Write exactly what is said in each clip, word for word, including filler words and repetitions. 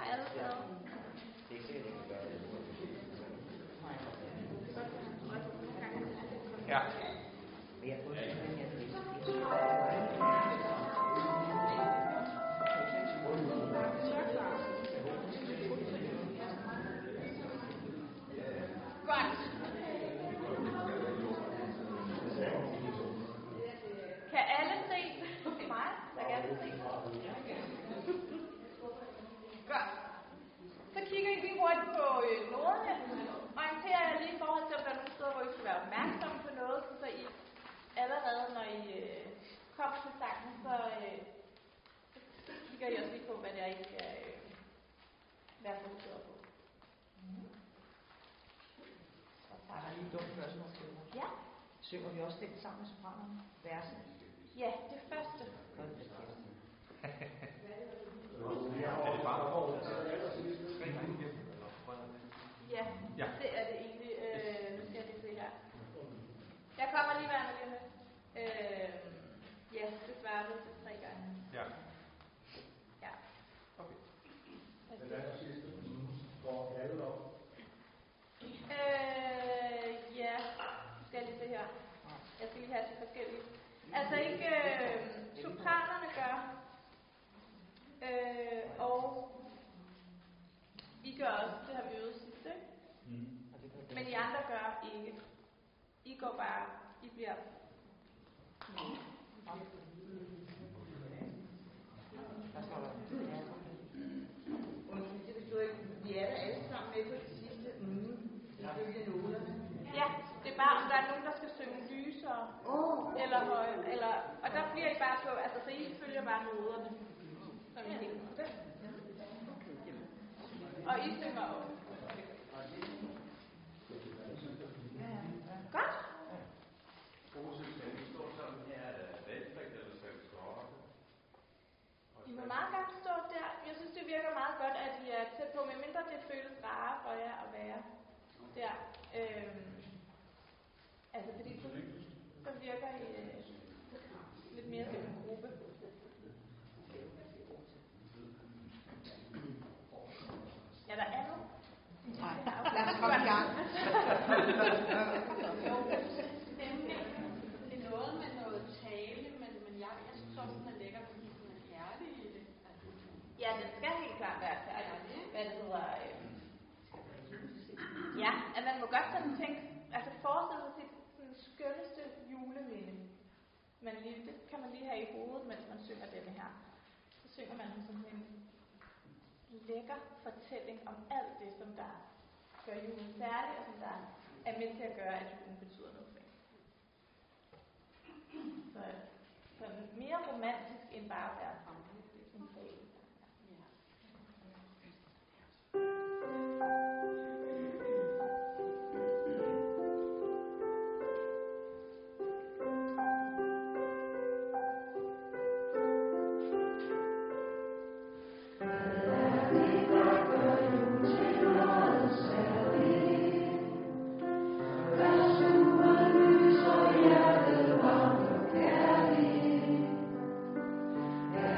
Har alle taget? Det er ikke sikkert, at vi gør det. Ja. Men jeg kunne ikke, at jeg vidste Godt. Kan alle se mig, der gerne vil se? Godt. Så kigger I lige hurtigt på øh, noderne. Orienterer jeg lige i forhold til, om der er nogle steder, hvor I skal være opmærksomme på noget, så I allerede, når I øh, kommer til sangen, så, øh, så kigger I også lige på, hvad det er, I skal øh, være fokuseret på. Så tager der lige et dumt spørgsmål til mig. Ja. Synger vi også den sammen med sopranerne? Versen? Ja, det første. Godt, det er det. Er det bare over tre gange igennem? Ja, Ja. det er det egentlig. Øh, nu skal jeg lige se her. Jeg kommer lige værende lige med. Øh, ja, det svarer det til tre gange. Ja. Ja. Okay. Den aller sidste går alle op. Øh, ja, nu skal jeg lige se her. Jeg skal lige have de forskellige. Altså ikke øh, sopranerne gør, øh, og I gør også, det har vi øvet sidst, ikke? Mm. Men I andre gør ikke. I går bare, I bliver... Hvad står der? Undskyld, det forstod jeg ikke. Vi er der alle sammen med på det sidste. Mm. Ifølge noderne. Ja, det er bare, om der er nogen, der skal synge lysere, Åh. eller højere, eller... Og der bliver I bare på, altså så I følger bare noderne, som I helt på. Og I synger også. Godt. I må meget gerne stå der. Jeg synes, det virker meget godt, at I er tæt på, medmindre det føles rarere for jer at være der. Øhm, altså, fordi så, så virker I øh, lidt mere som en gruppe. Ja, der er noget. Nej, lad os komme i gang. Jo, stemningen, det er noget med noget tale, men, men jeg, jeg synes også, den er lækker, fordi den er kærlig i det. Altså, Ja, den skal helt klart være færdig. Hvad det hedder... Øh, ja, at man må godt sådan tænke... Altså forestille sig sit sådan, skønneste juleminde. Men lige, det kan man lige have i hovedet, mens man synger denne her. Så synger man sådan en lækker fortælling om alt det, som der gør julen særlig, og som der er med til at gøre, at julen betyder noget for en. Så sådan mere romantisk end bare at være en fag. Yeah.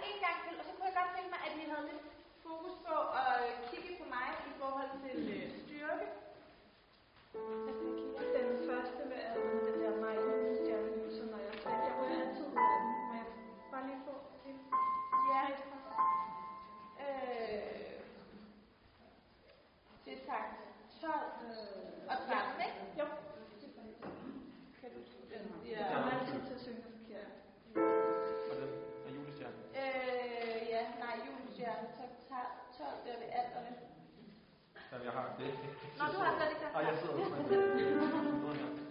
en gang til, og så kunne jeg godt tænke mig, at I havde lidt fokus på at kigge på mig i forhold til øh, styrke. Hvad skal jeg kigge? Den første med alle den der mig uden stjernelyser, når jeg tager. Jeg rører altid ud af den. Må jeg bare lige få det? Ja. Øh, det er tak. tolv og tretten, ikke? Jo. Kan du den Jeg siger... har altid til at synge forkert. Og den er julestjernen. Øh, ja, nej, julestjerne. tolv, det er ved alterne. Jamen, jeg har det. Nå, du har slet ikke der. Nej, jeg sidder også med noget her.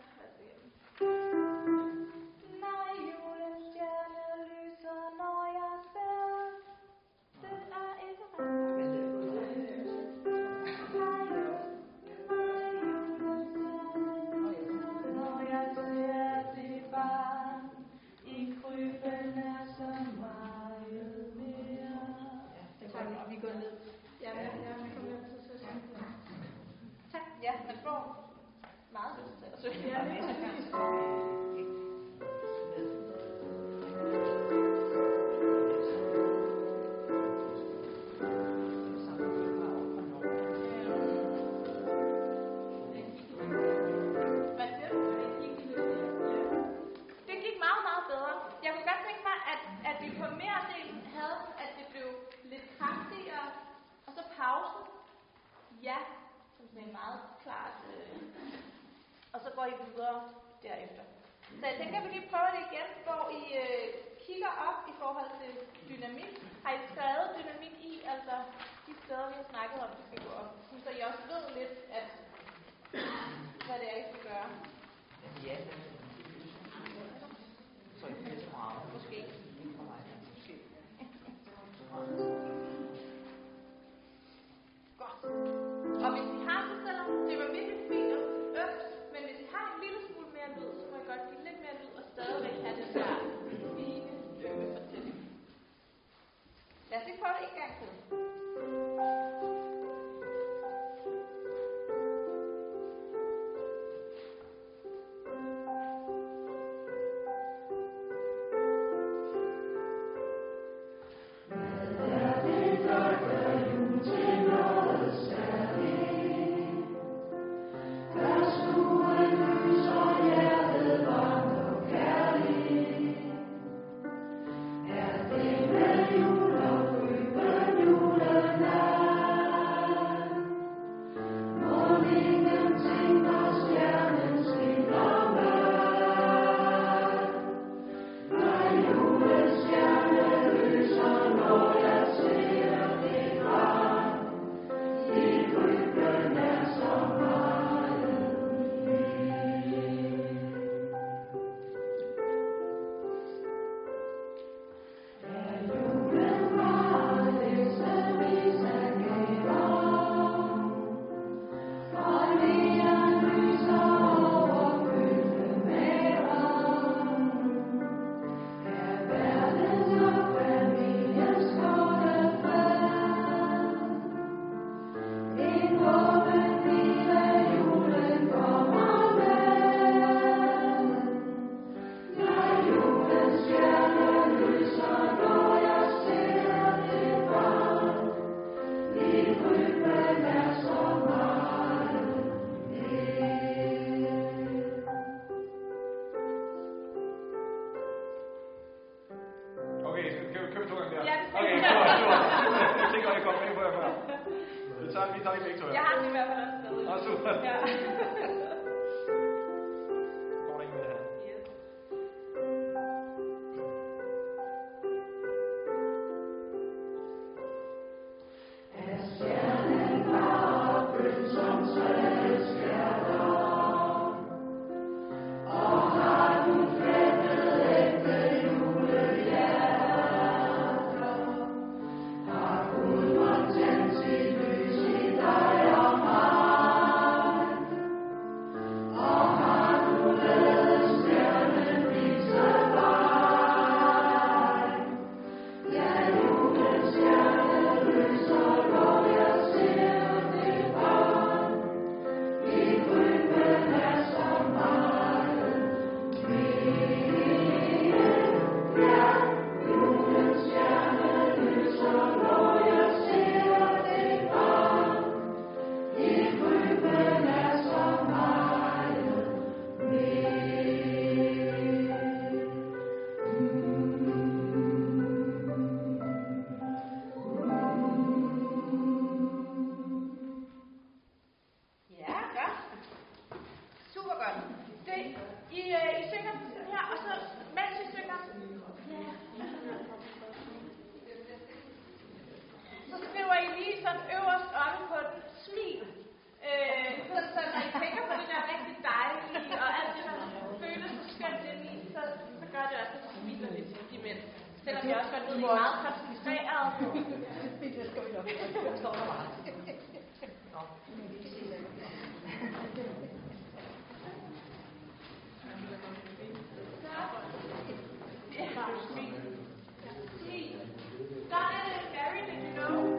Når julens stjerne lyser, når jeg ser, det er ikke rigtigt. Når jeg ser det barn i krybben er så meget mere. Det er faktisk, vi går ned. Ja, men jeg kommer altid til at synge det. Tak. Ja, man får meget lyst til at synge. Ja, det er Hvad siger du? Det gik meget, meget bedre. Jeg kunne godt tænke mig, at, at vi på mere delen havde, at det blev lidt kraftigere, og så pausen. Ja, som sådan en meget klart. Øh, og så går I videre derefter. Så jeg tænker, at vi lige prøver det igen, hvor I øh, kigger op i forhold til dynamik. Har I skrevet dynamik i, altså de steder, vi har snakket om, det skal gå op. Så I også ved lidt, at hvad det er, I skal gøre. Ja, så ikke det så meget. Måske. Måske. Godt. Og hvis I har det, selvom det var virkelig fint og ømt, men hvis I har en lille smule mere lyd, så må I godt give lidt mere lyd og stadigvæk have den der fine, ømme fortælling. Lad os lige prøve det en gang til. Jeg har den i hvert fald også stadig. Nå, super. Ja. Går der ikke mere her? Yes. Har Selvom jeg også godt ved, at I er meget koncentreret. Det skal vi nok. Det står der meget. Diana and Mary, did you know?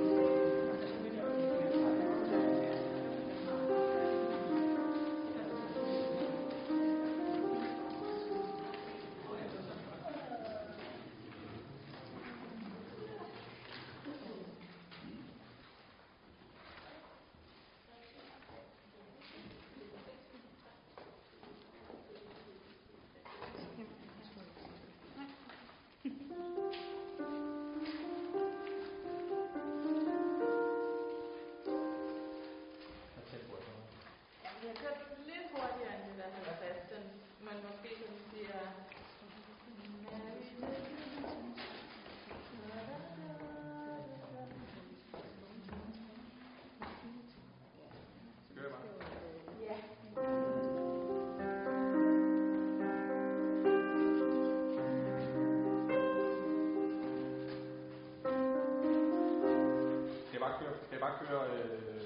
Skal jeg bare køre... Øh...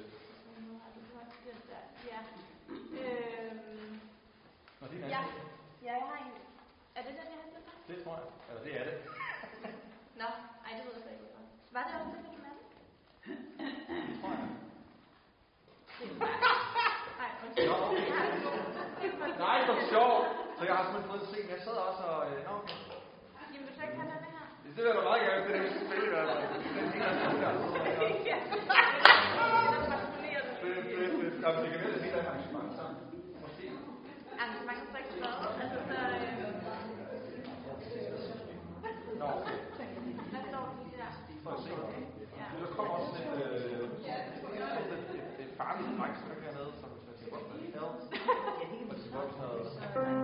Ja. Øhm... Nå, det er Ja. Ja, jeg har en. Er det den, jeg har sendt dig? Det tror jeg. Eller det er det. Nå, ej, det ved jeg slet ikke, hvorfor. Var det også den, du havde? Det tror jeg. Ej, undskyld. Nå, okay. Nej, det var sjovt. Så jeg har simpelthen fået at se, men jeg sad også og... Øh, nå, okay. Jamen, vil du så ikke have den her? Det vil jeg da meget gerne, det er det spil, der er den ene af dem der. Ja. Det er fedt, fedt. Jamen, det kan være, at det er et arrangement sammen. Måske. Arrangement er så ikke hvad? Altså, så... Nå, okay. Hvad står den der? For at se. Der kommer også et, øh, et, et, et farligt drengstykke hernede, som jeg tænker, hvad det er. Og det er godt sådan noget...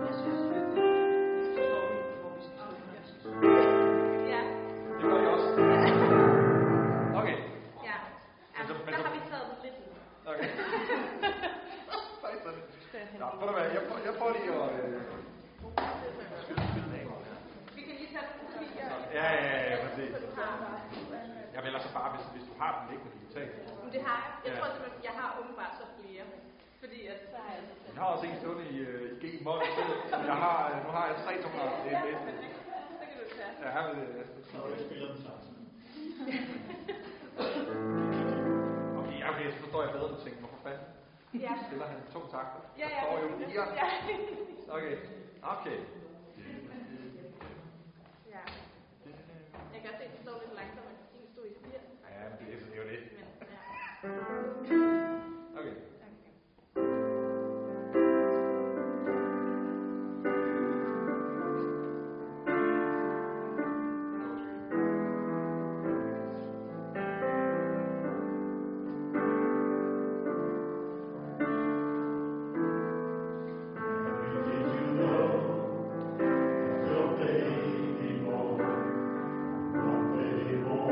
Ja. Det gør I også. Okay. Ja. Altså, der har vi taget den lidt ud. Okay. Nå, ved du hvad, jeg prøver, jeg prøver lige at øh, skyde skylden af. Vi kan lige tage den kopier. Ja, ja, ja, præcis. Jeg vil ellers bare, hvis, hvis du har den liggende digitalt. Men det har jeg. Jeg Ja. tror simpelthen, jeg har åbenbart så flere. Fordi at så har jeg så Jeg har også en stående i, øh, i G-mol. Jeg har, øh, nu har jeg tre toner. Det er bedst. Så kan du tage. Ja, her vil det. Når jeg spiller den sammen. Okay, ja, okay, så forstår jeg bedre, du tænker, hvorfor fanden Ja. spiller han to takter? Ja, Der ja. står jo fire. Ja. Okay, okay. Ja. Jeg kan også se, at det står lidt langsomt, at din stod i fire. Ja, men det er, det er jo det. Men, ja. Okay. Baby boy, one baby boy.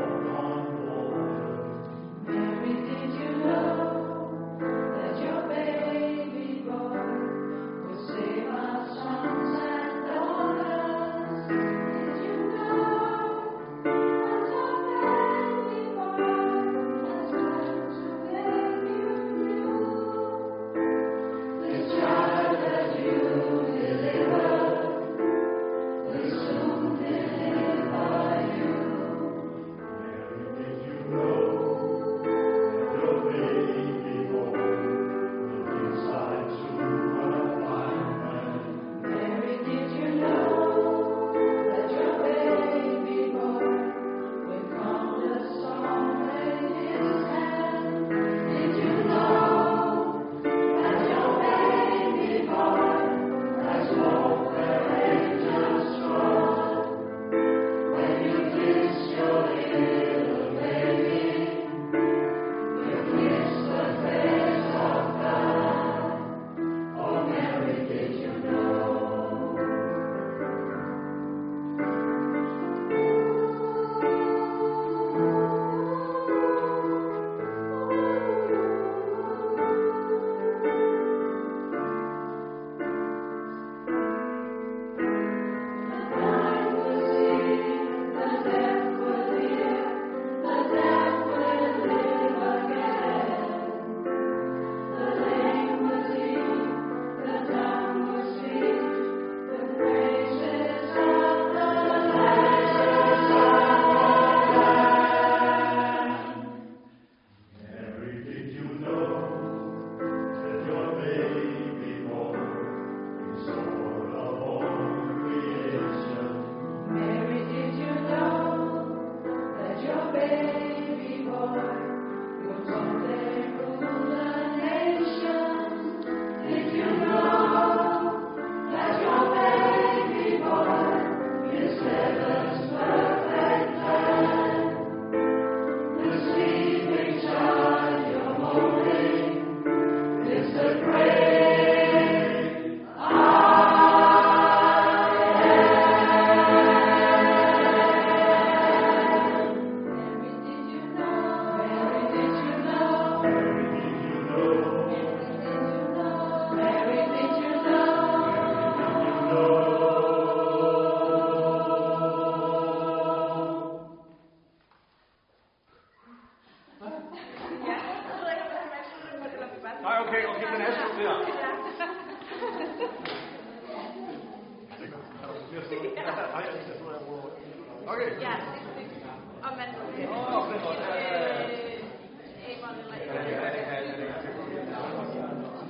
Nej, jeg tror, jeg bruger. Okay. Ja, og man Åh, det er godt. Ja, ja, ja. Amon eller Ja, ja, ja, ja, ja, ja.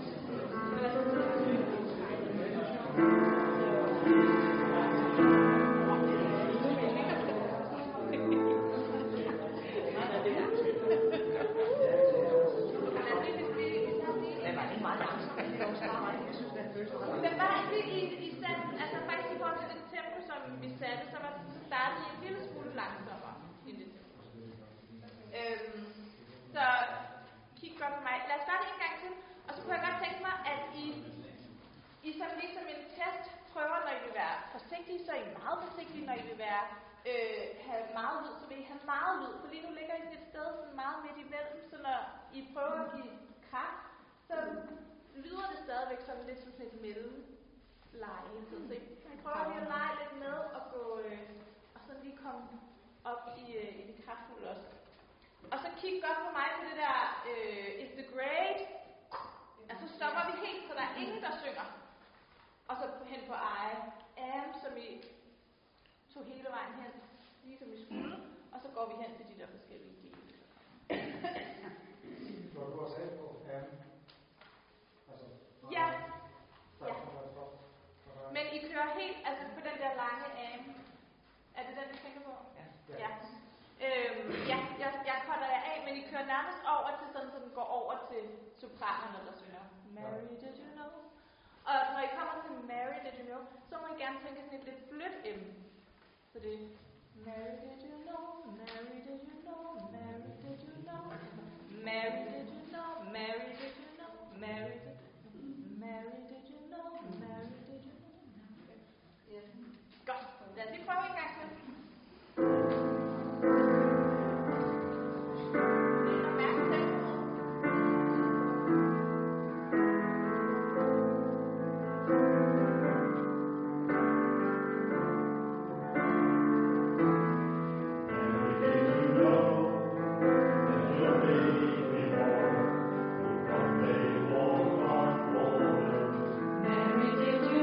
Men bare i, i, i sat, altså faktisk i forhold til det tempo, som vi satte, så var så startede I en lille smule langsommere i det tempo. Øhm, så kig godt på mig. Lad os starte en gang til, og så kunne jeg godt tænke mig, at I, I som ligesom en test prøver, når I vil være forsigtige, så er I meget forsigtige, når I vil være, øh, have meget lyd, så vil I have meget lyd, for lige nu ligger I et sted sådan meget midt imellem, så når I prøver at give kraft, så lyder det stadigvæk sådan lidt som et mellemleje. Så I prøver lige at lege lidt med og gå, øh, og så lige komme op i, øh, i det kraftfulde også. Og så kig godt på mig på det der, øh, is the great. Og så stopper vi helt, så der er ingen, der synger. Og så hen på I am, som I tog hele vejen hen, ligesom I skulle. Og så går vi hen til de der forskellige dele. Når du også af på am. Altså, Ja. Ja. Men I kører helt, altså på den der lange am. Er det den, du tænker på? Ja. Ja. Øhm, ja, jeg, jeg cutter jer af, men I kører nærmest over til sådan, så den går over til sopranerne, der synger Mary, did you know? Og når I kommer til Mary, did you know, så må I gerne tænke sådan et lidt blødt M. Så det er Mary, did you know? Mary, did you know? Mary, did you know? Mary, did you know? Mary, did you know? Mary, did Mary, did you know? Mary, did you know? Yes. Godt. Lad os lige prøve en gang til. Mary, did you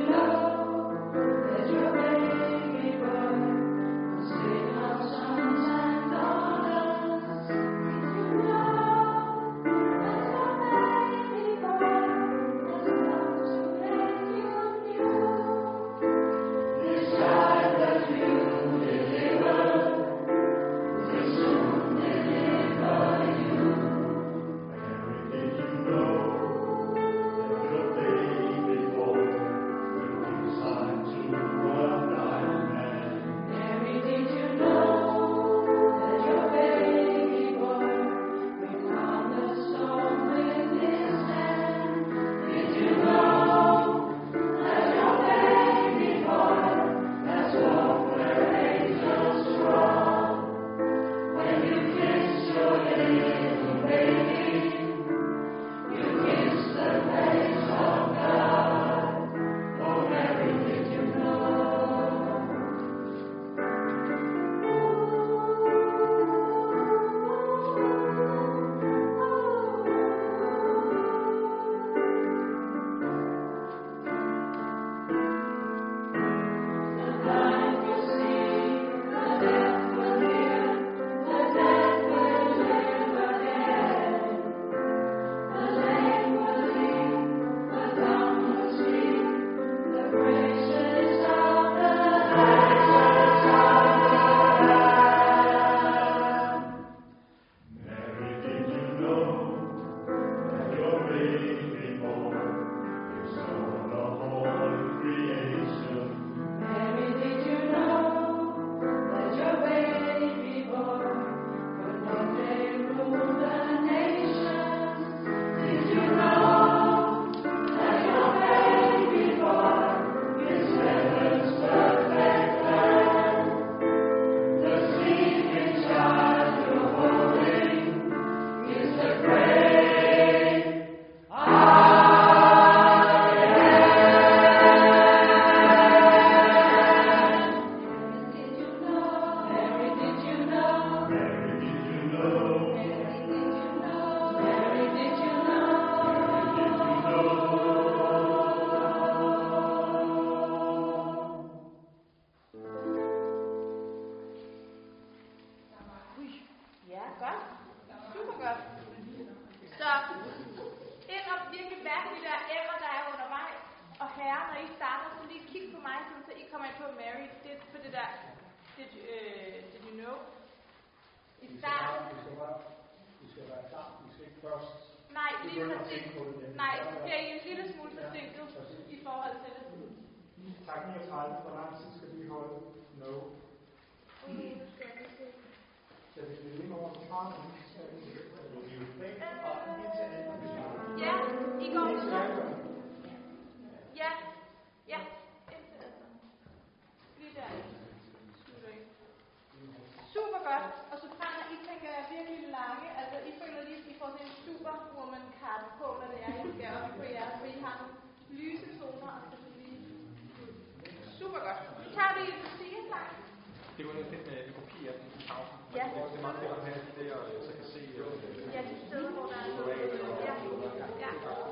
kommer ind på Mary, det er på det der, did you, uh, did you know? I starten. Vi skal være, vi skal være klar, vi skal ikke først. Nej, lige præcis. Nej, så bliver I en lille smule forsinket i forhold til det. Tak niogtredive, hvor lang tid skal vi holde? No. Uh, skal vi se. Så hvis vi lige over fra den, så er vi jo væk og indtil anden. Ja, I går videre. Ja, ja, indtil anden. Lige der. Slutter I. Super godt. Og så fremover, I tænker jeg virkelig lange. Altså, I føler lige, at I får sådan en superwoman-kart på, når det er, I skal op på jeres, for I har nogle lyse toner, og så lige super godt. Nu tager vi Lucia-sang. Det kunne være fedt med en kopi af den i pausen. Ja. Det er meget fedt at have de der, så kan se... Ja, de steder, hvor der er noget. Ja, ja.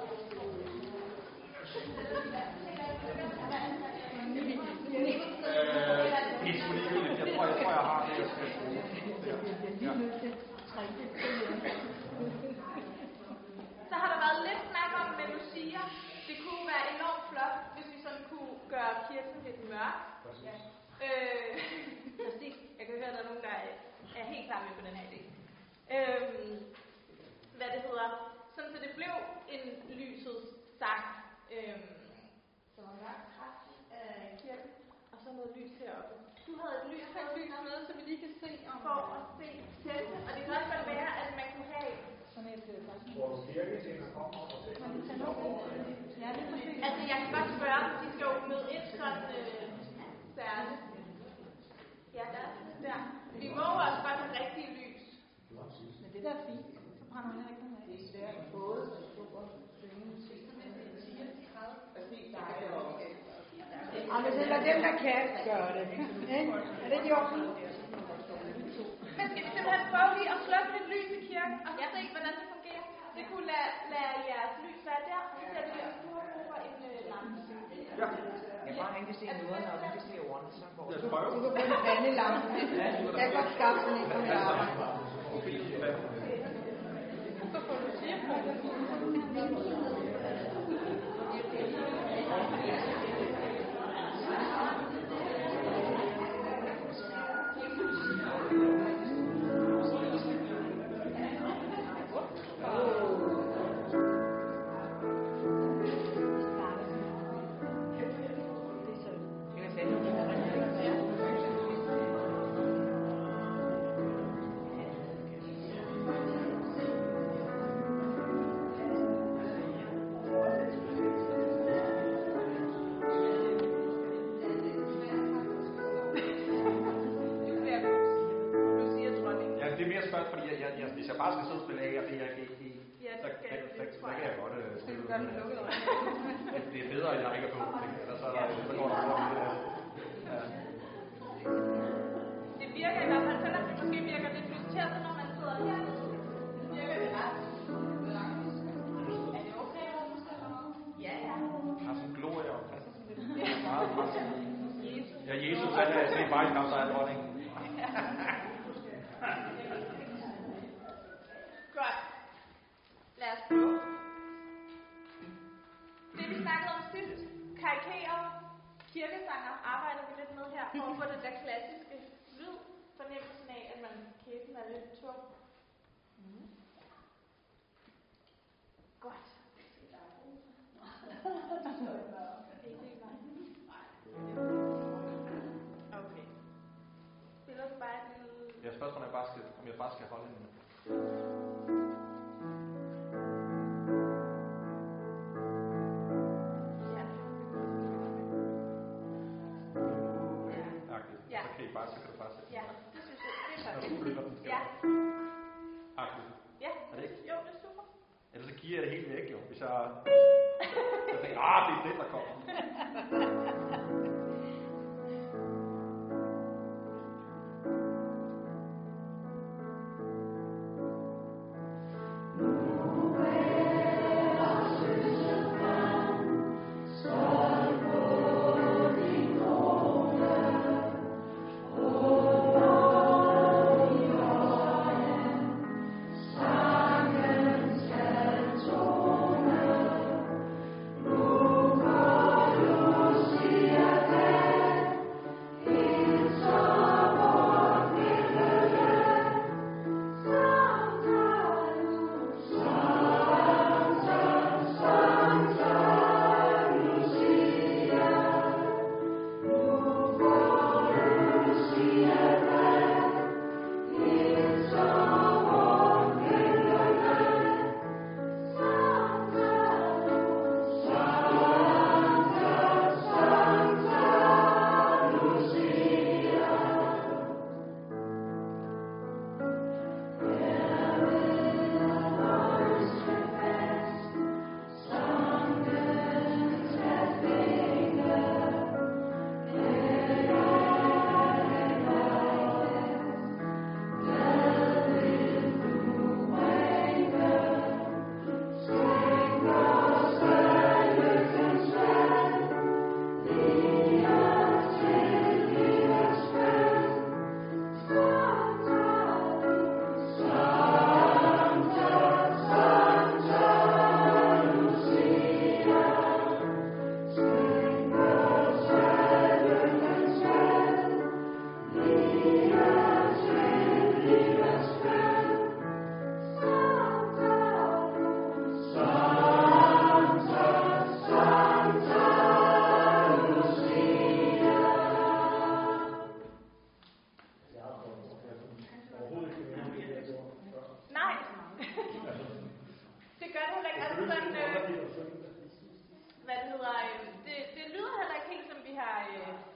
Øh, pisse ligegyldigt. Jeg tror, jeg tror, jeg har det, jeg skal bruge. Ja. Så har der været lidt snak om med Lucia. Det kunne være enormt flot, hvis vi sådan kunne gøre kirken lidt mørk. Øh, præcis. Jeg kan høre, at der er nogen, der er, er helt klar med på den her idé. Øh, hvad det hedder. Sådan så det blev en lysets sang. Øh, så var der kraftigt af kirken. Og så noget lys heroppe. Du havde et lys, et lys med, så vi lige kan se om for at se teltet. Og det kan også godt være, at man kunne have sådan et Vores kirketjener kommer og fortæller. Ja, det er præcis. Altså, jeg kan godt spørge dem, de skal jo møde ind sådan øh, særligt. Ja, der er sådan der. Vi må jo også godt have rigtig lys. Men det der er fint, så brænder man ikke noget af. Det er svært både at stå og synge musik, men det er ti og tredive. Fordi der er jo Ja, men så lad dem, der kan, gøre det. Er det ikke i orden? Men skal vi simpelthen prøve lige at slukke lidt lys i kirken, og se, hvordan det fungerer? Det kunne lade, lade jeres lys være der, og så sætter vi os nu og bruger en øh, lampe. Ja. Jeg bare ikke kan se noget, og vi kan se ordene, så går Jeg det. prøver. Du kan få en pandelampe. Jeg kan godt skaffe sådan en på mit arbejde. Så får du sige på det. Hvis jeg bare skal sidde og spille af, og det er ikke helt, ja, så, det kan, så, så kan jeg godt øh, spille ud. Det, det er bedre, end jeg ikke er på. Ellers så, så går det over det. Ja. Det virker i hvert fald, selvom det måske virker lidt irriterende, når man sidder hernede. Det virker det ret. Er det okay, at man skal noget? Ja, ja. Jeg har sådan en glorie om. Meget, meget. Ja, Jesus er det, det er bare i kamp, der er dronning. Godt. Lad os prøve. Det vi snakkede om sidst, karikere kirkesanger, arbejder vi lidt med her, for at få den der klassiske lyd, fornemmelsen af, at man kæben er lidt tung. Mm. Godt. Okay. Spiller du bare et lille... Jeg spørger, om jeg bare skal, om jeg bare skal holde den. Ja. Så kan I bare, så kan du bare sætte. Ja, det synes jeg, det er Når godt. du flytter den. Ja. Agtigt. Ja, Er det ikke? jo, det er super. Ellers så giver jeg det helt væk, jo. Hvis jeg... Jeg tænker, ah, det er det, der kommer. See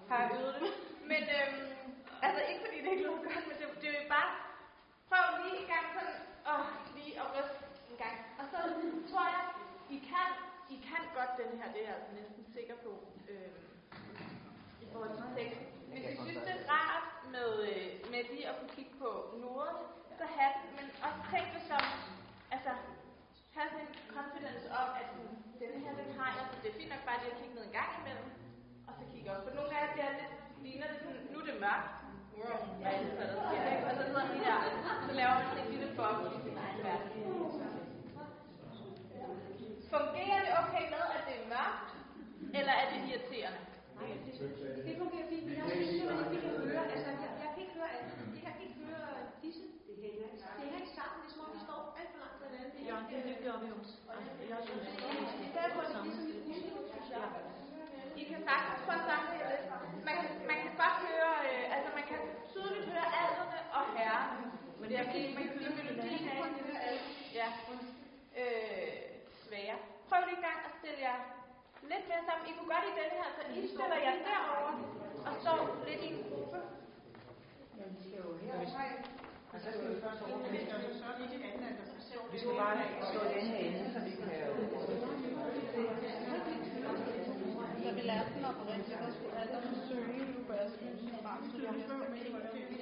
har jeg øvet det. Men øhm, altså ikke fordi det ikke lyder godt, men det, det er jo bare, prøv lige en gang sådan, åh, lige at ryste en gang. Og så tror jeg, I kan, I kan godt den her, det er jeg altså næsten sikker på, øhm, i forhold til teksten. Hvis I synes, det er rart med, øh, med lige at kunne kigge på noderne, så have den, men også tænk det som, altså, have sådan en confidence om, at sådan, denne her, den har jeg, så det er fint nok bare lige at kigge ned en gang imellem, og så kigge op. For nogle af jer, det er lidt, ligner det sådan, nu er det mørkt, wow, hvad er det så, der sker, ikke? Og så sidder de der, så laver man sådan en lille boble i sin egen verden. Fungerer det okay med, at det er mørkt, eller er det irriterende? Nej, det, det fungerer fint, men jeg synes simpelthen ikke, vi kan høre, altså jeg, jeg kan ikke høre alt, jeg kan ikke høre disse, det hænger ikke sammen, det hænger ikke sammen, det er som om vi står alt for langt fra hinanden. Ja, det, det gør vi også. Jeg synes, det er I stedet for, at det er sådan lidt usikkert, synes jeg. I kan sagtens prøve at samle det lidt. Man kan, man kan godt høre, øh, altså man kan tydeligt høre alderne og herren. Men det er fordi, man kan høre melodien af det. Ja. Øh, svære. Prøv lige en gang at stille jer lidt mere sammen. I kunne godt i denne her, så I stiller jer derovre og står lidt i en gruppe. Men vi skal jo herovre. Og så skal vi først over. Vi skal bare stå i den her ende, så vi kan... Da vi lærte den oprindeligt, der skulle alle synge Luberskylden frem, så jeg har stået med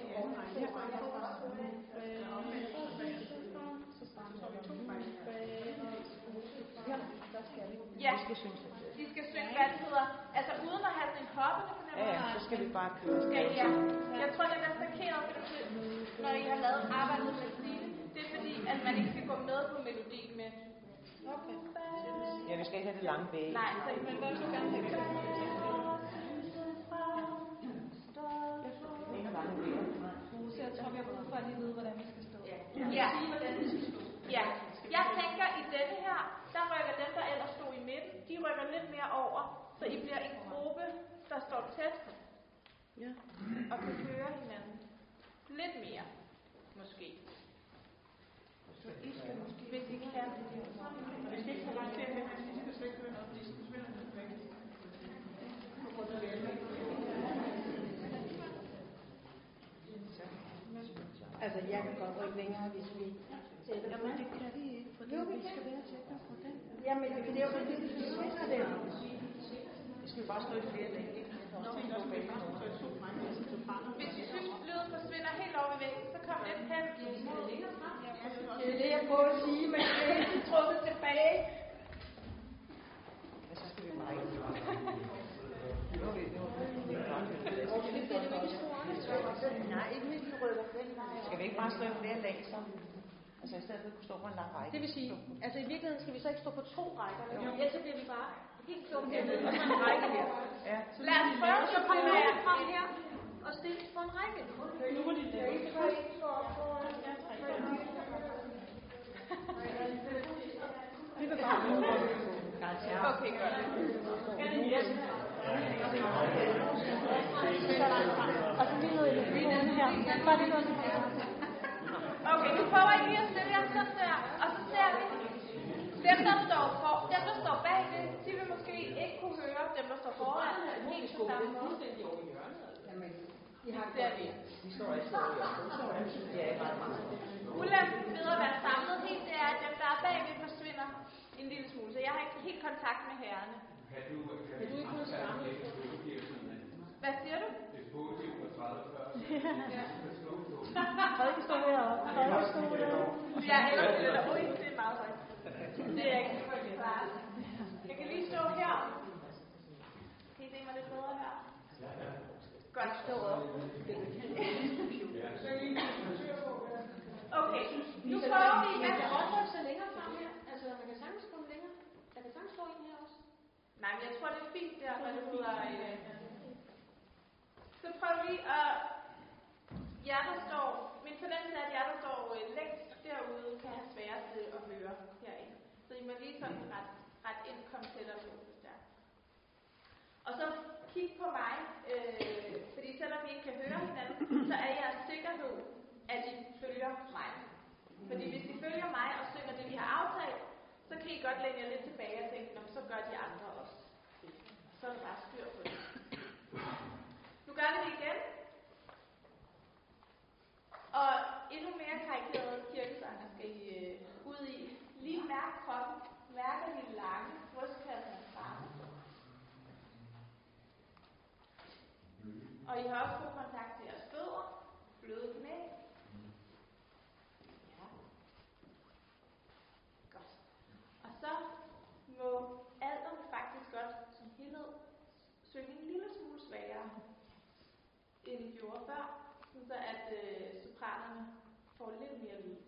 Ja, de skal synge, hvad det hedder. Altså uden at have den hoppende fornemmelse. Ja, ja, så skal vi bare køre. Skal I, ja. Jeg tror, det er markeret, når I har lavet arbejdet med stile. Det er fordi, at man ikke skal gå med på melodien med. Okay. Ja, vi skal ikke have det lange bag. Nej, så I vil godt så gerne have det. Så jeg tror, vi har brug for at lige vide, hvordan vi skal stå. Ja. Ja. Jeg tænker, i denne her, der rykker dem, der ellers stod i midten, de rykker lidt mere over, så I bliver en gruppe, der står tæt Ja. og kan høre hinanden. Lidt mere, måske. Så I skal måske, hvis I kan. Vi skal ikke få langt til at hente, de skal slet ikke høre noget, de skal spille noget væk. Altså, jeg kan godt rykke længere, hvis vi... Jamen, det kan vi ikke, for Jo, vi vi skal kan. være tættere på den. Jamen, det er jo fordi, vi skal svinger det. Vi skal bare stå i flere lag. Hvis I synes, lyden forsvinder helt over i væggen, så kom lidt hen mod. Det er det, jeg prøver at sige, men det er ikke trukket tilbage. Ja, så skal vi bare ikke. Nu er vi, nu er vi Nej, ikke hvis vi rykker den vej. Skal vi ikke bare stå i flere lag, så? Altså i stedet for at kunne stå på en lang række. Det vil sige, altså i virkeligheden skal vi så ikke stå på to rækker, jo. Ellers så bliver vi bare helt dumme hernede på en række her. Ja. Lad os prøve Så at kommer komme vi frem her og stille på en række. Nu er det det. Vi vil bare Okay, godt. og så lige noget i mikrofonen her. Bare lige noget i mikrofonen. Okay, nu prøver I lige at stille jer sådan der, og så ser vi. Dem, der står, for, dem, der står bag det, de vil måske ikke kunne høre dem, der står foran. Helt på samme måde. De har Ser vi. Vi står ikke så i Ja, meget, meget. Ulempen ved at være samlet helt, det er, at dem, der er bagved, forsvinder en lille smule. Så jeg har ikke helt kontakt med herrerne. Kan du, kan du ikke samle Hvad siger du? et positivt og tredive før? Ja. Frederik står heroppe. Frederik står deroppe. Ja, eller det der. Ui, det er meget højt. Det er jeg ikke. Jeg kan lige stå her. Kan I se mig lidt bedre her? Godt. Stå op. Okay, nu prøver vi. Man kan også rykke sig længere frem her. Altså, man kan sagtens komme længere. Der kan sagtens stå en her også. Nej, men jeg tror, det er fint der, når det hedder... Øh... Så prøv lige at... Jer, der står... Min fornemmelse er, at jer, der står øh, længst derude, kan have sværest ved at høre herinde. Så I må lige sådan ret, ret ind, komme tættere på, hvis der. Og så kig på mig, øh, fordi selvom vi ikke kan høre hinanden, så er jeres sikkerhed, at I følger mig. Fordi hvis I følger mig og synger det, vi har aftalt, så kan I godt lægge jer lidt tilbage og tænke, så gør de andre også. Så er det bare styr på det. Og I har også fået kontakt til jeres fødder, bløde knæ. Ja. Godt. Og så må alderen faktisk godt som helhed synge en lille smule svagere, end I gjorde før, så at øh, sopranerne får lidt mere lyd.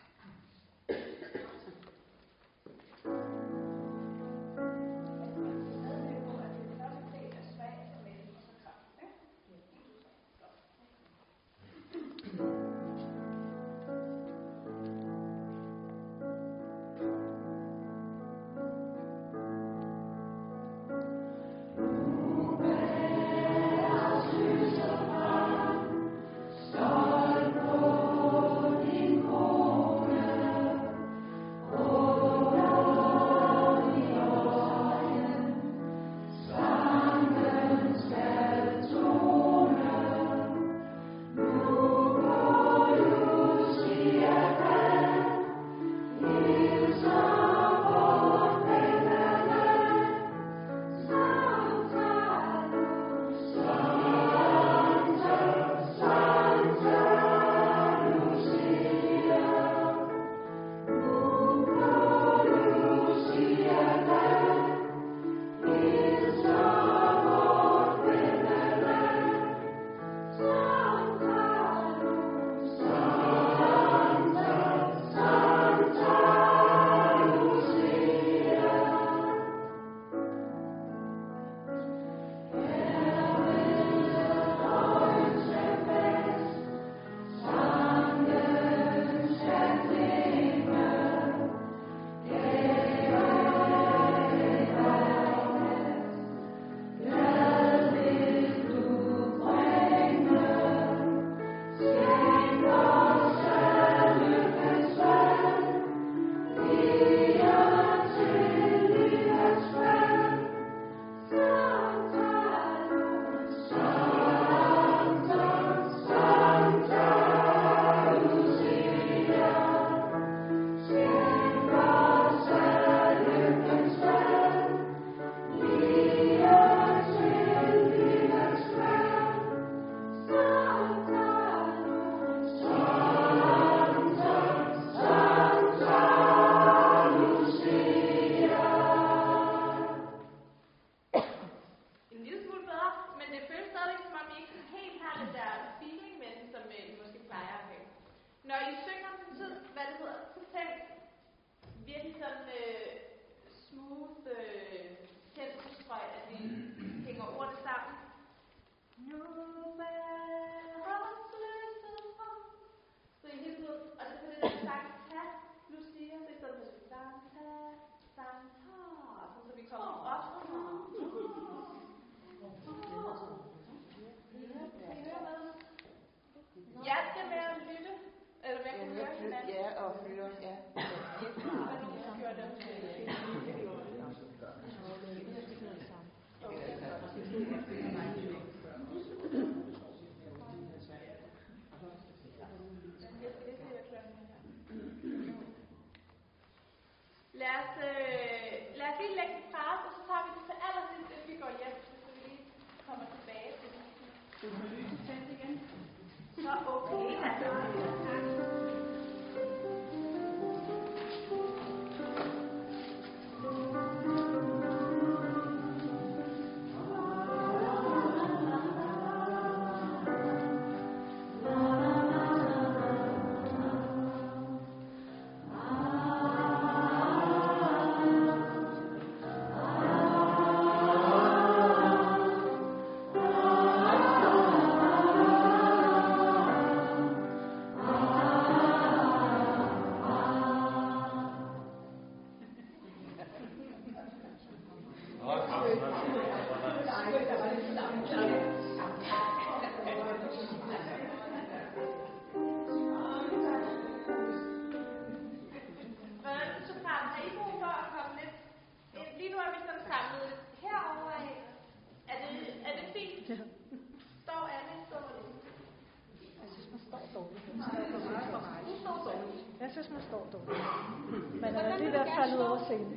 Jeg synes, man står dårligt. Men er det der faldet over scenen?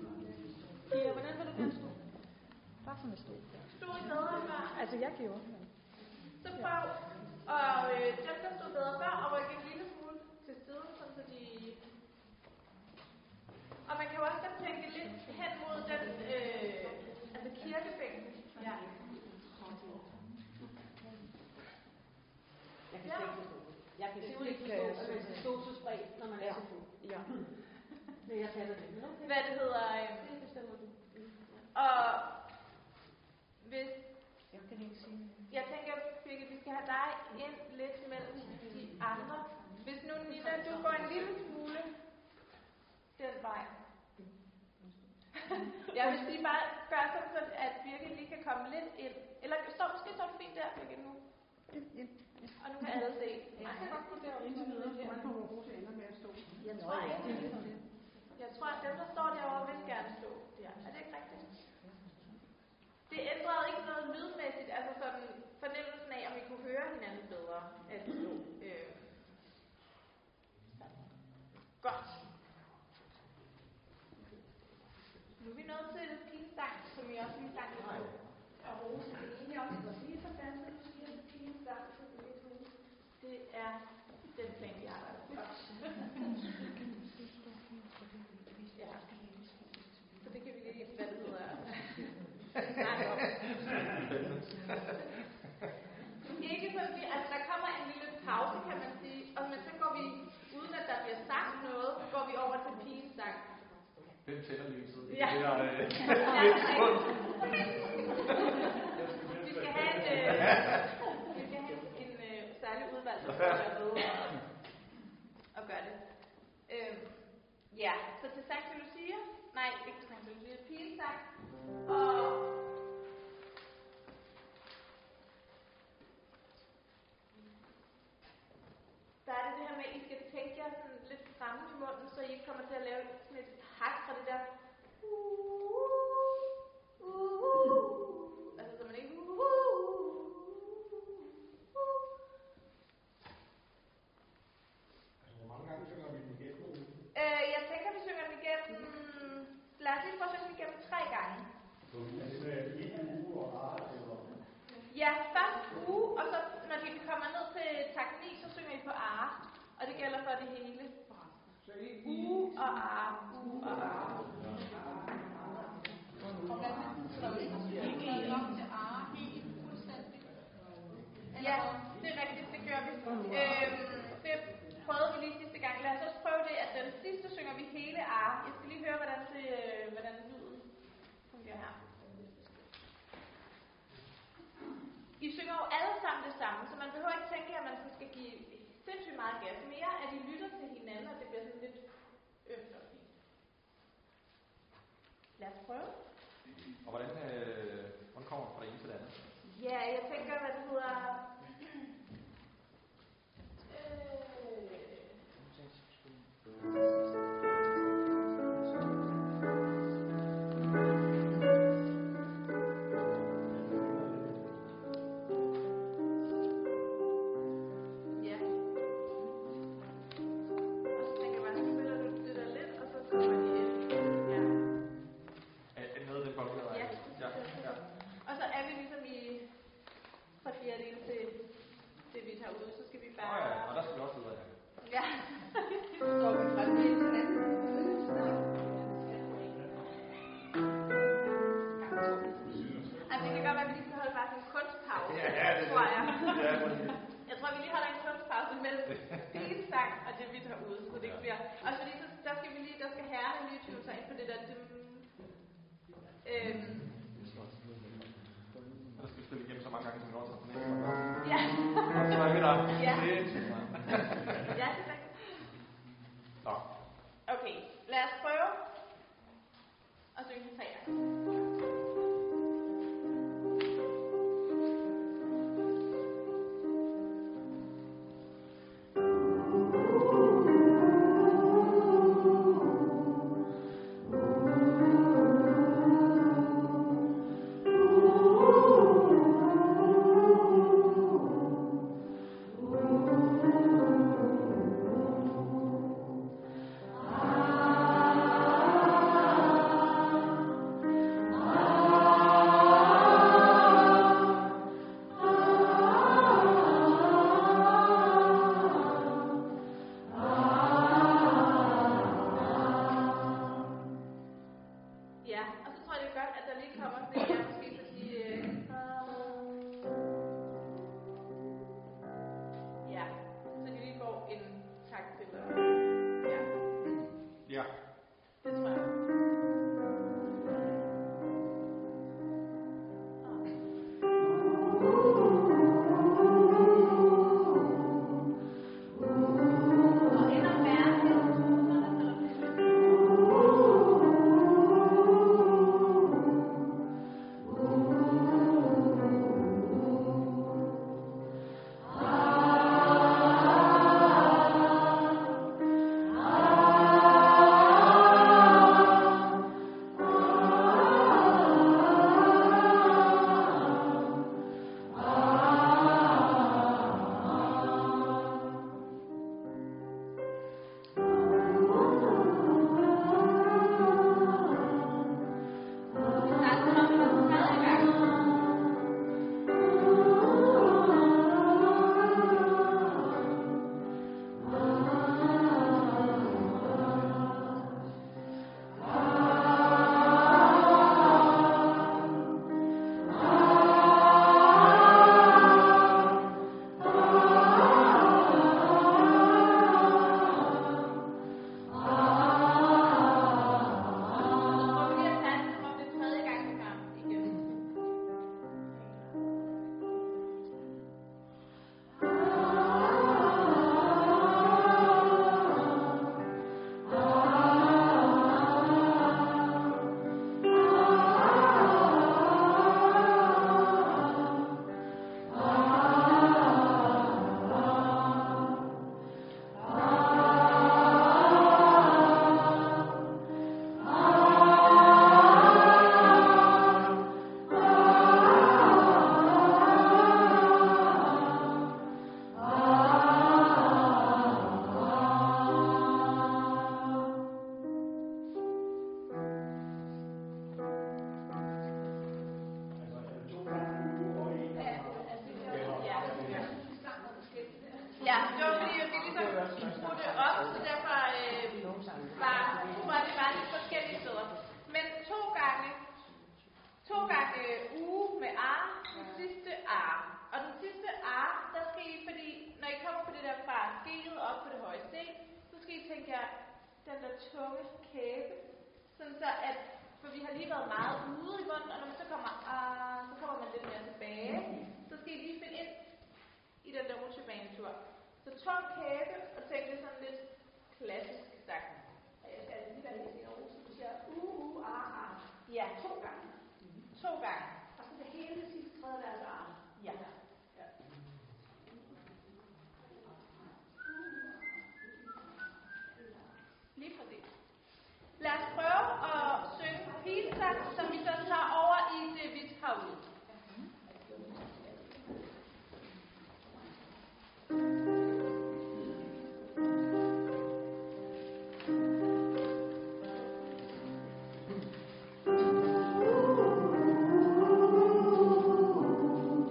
Ja, hvordan vil du gerne stå? Bare som jeg stod. Stod I bedre før? Altså, jeg gjorde. Så prøv og øh, dem, der stod bedre før, og rykke en lille smule til siden, sådan så de... Og man kan jo også godt tænke lidt hen mod den, øh, altså kirkebænken. Ja. Jeg kan slet ikke forstå det. Jeg kan simpelthen ikke forstå, at man skal stå så spredt, når man er så fuld. Ja. Men jeg fatter det. Hvad det hedder... Øh, det bestemmer du. Og hvis... Jeg kan ikke sige det. Jeg tænker, Birke, vi skal have dig ind lidt mellem de andre. Hvis nu, Nina, du går en lille smule den vej. Jeg vil sige bare, gør sådan, at Birke lige kan komme lidt ind. Eller står måske står du fint der, Birke, nu. Og nu kan alle se. Jeg kan godt gå derovre indtil videre, for man kommer Rose ender med at stå. Jeg tror ikke, jeg tror, at dem, der står derovre, vil gerne stå der. Er det ikke rigtigt? Det ændrede ikke noget lydmæssigt, altså sådan fornemmelsen af, om vi kunne høre hinanden bedre, at det stod. Øh. Godt. Nu er vi nået til det pigesang, som vi også lige sang på. Og Rose, det er egentlig også, hvor lige så danser, du siger, det pigesang, så det er det. Det er den plan, vi arbejder på. Ja. Så det kan vi lige, hvad det hedder, snakke om. Ikke fordi, altså der kommer en lille pause, kan man sige, og men så går vi, uden at der bliver sagt noget, går vi over til pigens sang. Hvem tænder lyset? Ja. Det er, øh, vi skal have en, øh, vi skal have en øh, særlig udvalg, der skal være med og, og gøre det. Øh, ja, så til Sankt Lucia, nej, ikke til Sankt Lucia, pigens sang, og der er det det her med, at I skal tænke jer sådan lidt fremme i munden, så I ikke kommer til at lave sådan et hak fra det der uh, uh, uh, altså så man ikke uh, uh, uh. Hvor mange gange synger vi den igennem? Øh, jeg tænker, vi synger den igennem, lad os lige prøve at synge den igennem tre gange. Er det med en uge og art, eller? Ja, først uge, og så når de kommer ned til takt ni, så synger I på ar. Og det gælder for det hele. Uge og ar, uge og ar. Og hvad med, så vi ikke nok til ar helt fuldstændig? Ja, det er rigtigt, det gør vi. Øhm, det prøvede vi lige sidste gang. Lad os også prøve det, at den sidste synger vi hele ar. Jeg skal lige høre, hvordan, det, hvordan lyden fungerer her. I synger jo alle sammen det samme, så man behøver ikke tænke, at man skal give sindssygt meget gas. Mere, at I lytter til hinanden, og det bliver sådan lidt ømt og fint. Lad os prøve. Og hvordan, øh, hvordan kommer man fra det ene til det andet? Ja, jeg tænker, hvad det hedder... øh... Oh der, den der tunge kæbe, sådan så at, for vi har lige været meget ude i munden, og når man så kommer, ah, så kommer man lidt mere tilbage, så skal I lige finde ind i den der rutsjebanetur. Så tung kæbe, og tænk det sådan lidt klassisk sagt. Og jeg skal lige være helt i ro, så du siger, uh, uh, ah, ah. Ja, to gange. To gange. Og så det hele sidste tredje deres arm. Ja. Lige præcis. Lad os prøve at synge pilsang, som vi så tager over i det vidt herude. Thank you.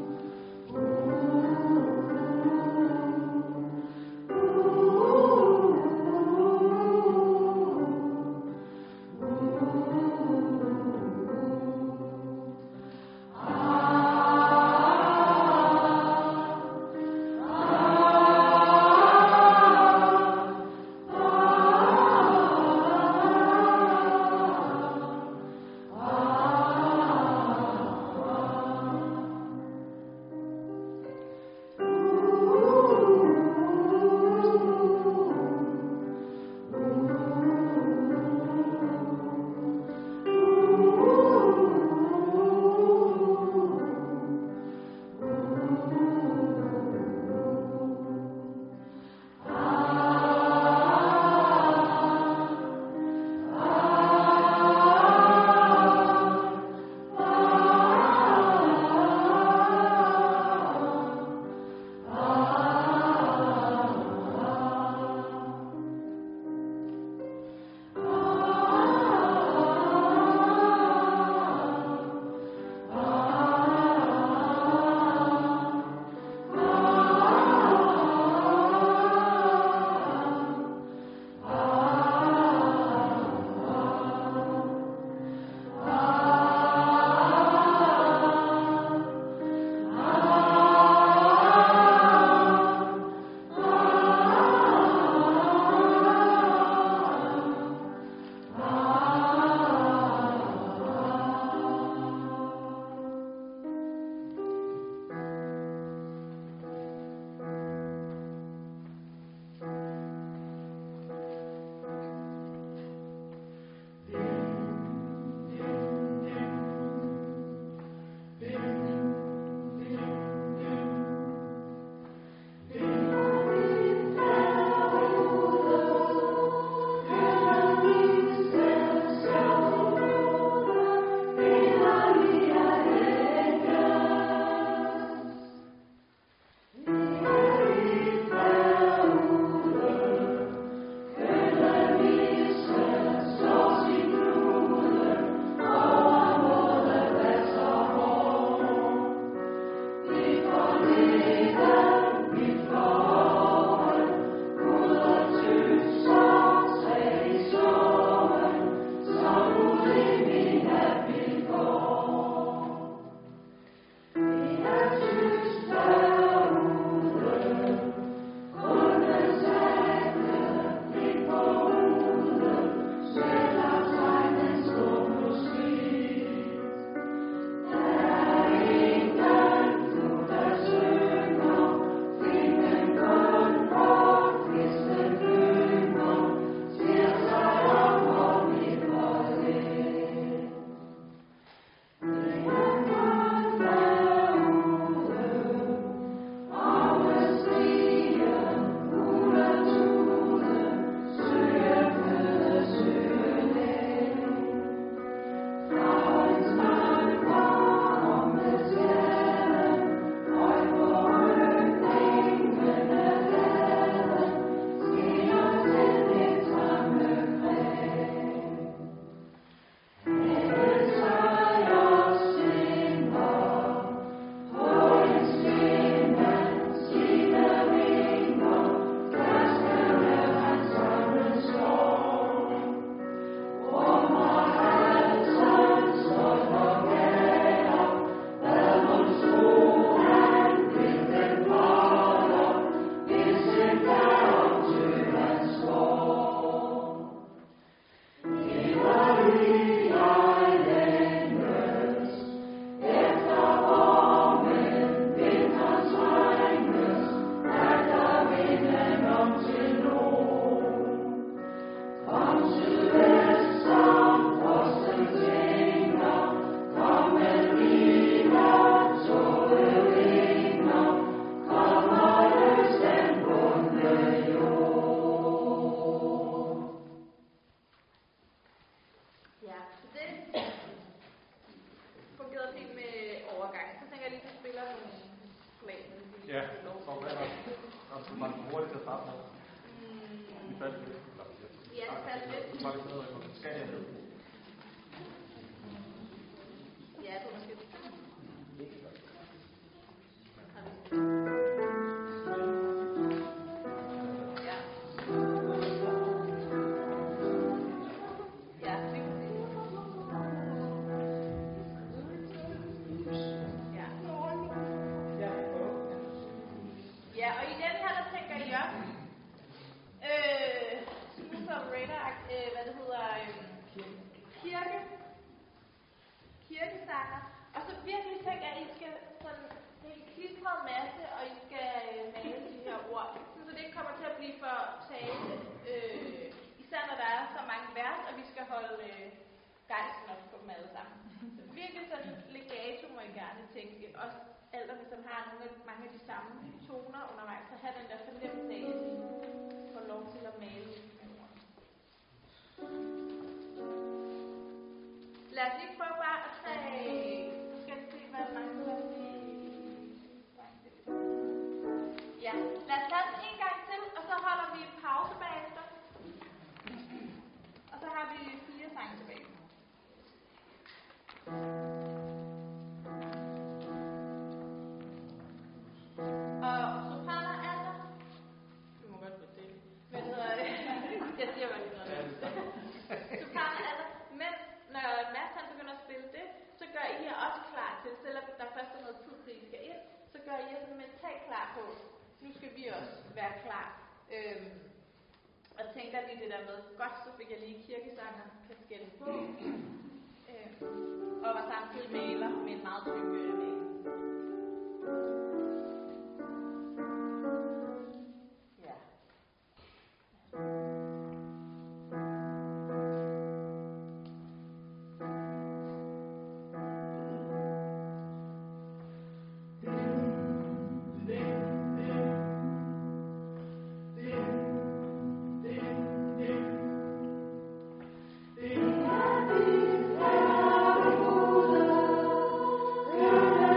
lov Så til. hvad er der? Nå, så man bruger det til at starte med. Mm, Vi faldt lidt. Eller, ja, det faldt lidt. Så tager vi sådan noget, og skal jeg ned. Ja, det er måske det. Ja. Ja, det er præcis. Ja. Ja, og i den her, der tænker I også, øh, smooth operator, øh, hvad det hedder, øh, kirke, kirkesanger, og så virkelig tænker jeg, at I skal sådan en klistret masse, og I skal øh, male de her ord, så det ikke kommer til at blive for tale, øh, især når der er så mange vers, og vi skal holde øh, gejsten op på dem alle sammen. Så virkelig sådan legato må I gerne tænke, også alt, og hvis man har nogle af, mange af de samme toner undervejs, så have den der fornemmelse af, at I får lov til at male med ordene. Lad os lige prøve bare at tage, skal vi se, hvad mangler vi? Ja, lad os tage den en gang til, og så holder vi pause bagefter. Og så har vi fire sange tilbage. Og sopraner er der. Du må godt blive det. Hvad hedder det? Jeg siger bare lige noget. Sopraner er der. Men når Mads han begynder at spille det, så gør I jer også klar til, selvom der først er noget tid til, I skal ind, så gør I jer sådan mentalt klar på, nu skal vi også være klar. Øhm, og tænker lige det der med, godt, så fik jeg lige kirkesanger, kasketten på, øhm, og var samtidig maler med en meget tyk maling. Ja. Yeah.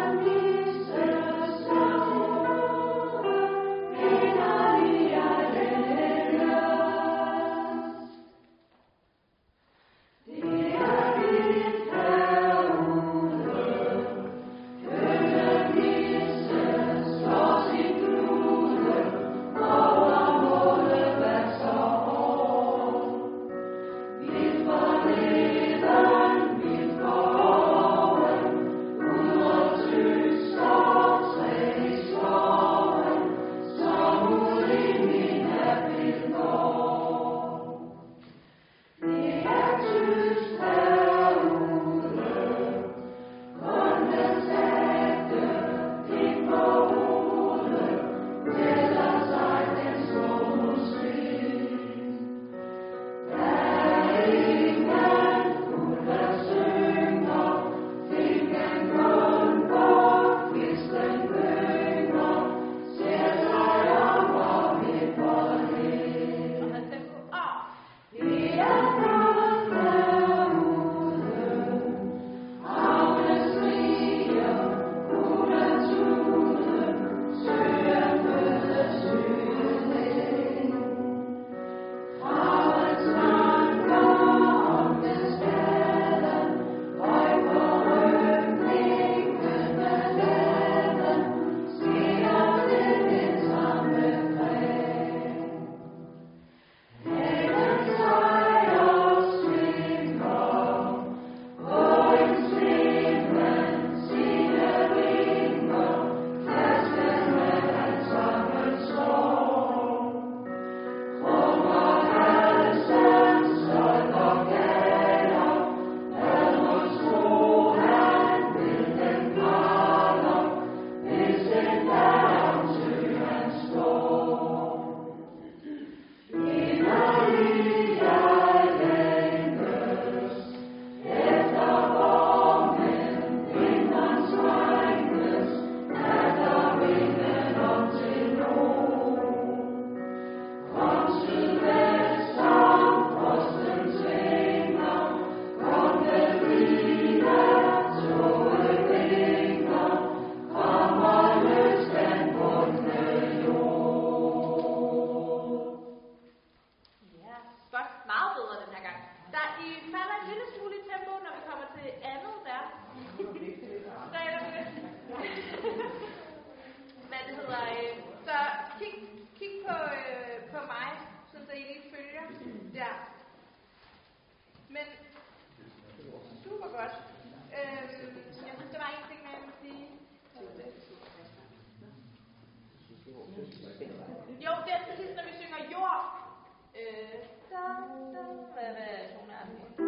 hedder, øh, så kig, kig på, øh, på mig, så I lige følger der. Men super godt. Øh, jeg synes, der var en ting, jeg ville sige. Jo, det er præcis, når vi synger jord. Øh, da, da, hvad, hvad tonen er det?